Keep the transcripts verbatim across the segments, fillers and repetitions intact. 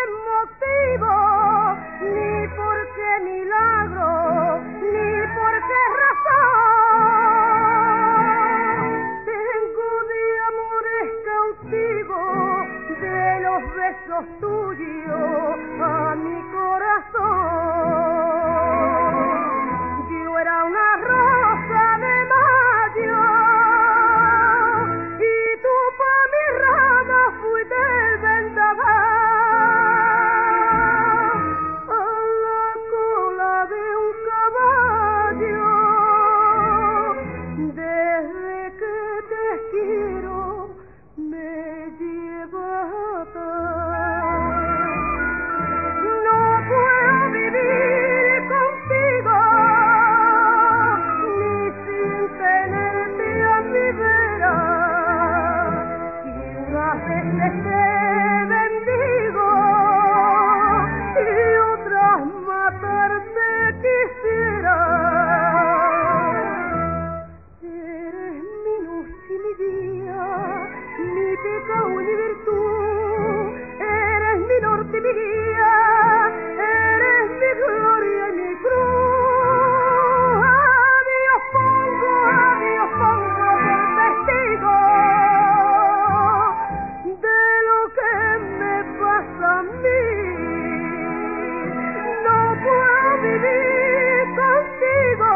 motivo, ni por qué milagro, ni por qué razón. Tengo de amores cautivos, de los besos tuyos a mi corazón. Yo era una rosa de mayo y tú pa' mi rama fuiste el vendaval. A la cola de un caballo, desde que te quiero me llevas atrás. No puedo vivir contigo ni sin tenerte a mi vera. Y unas veces te bendigo y otras matarte quisiera. Eres mi luz y mi día, mi pecado y mi virtud. Eres mi norte y mi guía, eres mi gloria y mi cruz. A Dios pongo, a Dios pongo por testigo de lo que me pasa a mí. No puedo vivir contigo,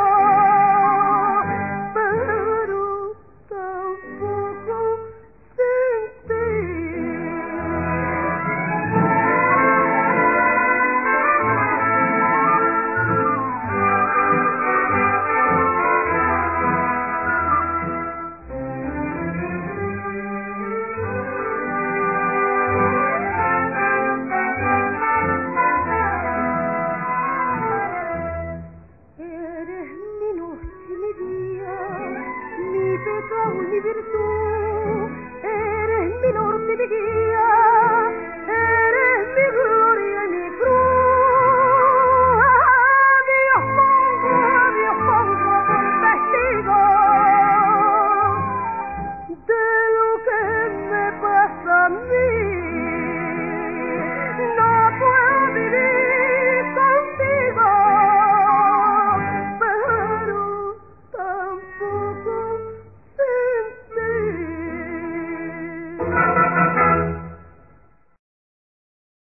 pero tampoco sin ti. Eres mi luz y mi día, mi pecado y mi virtud.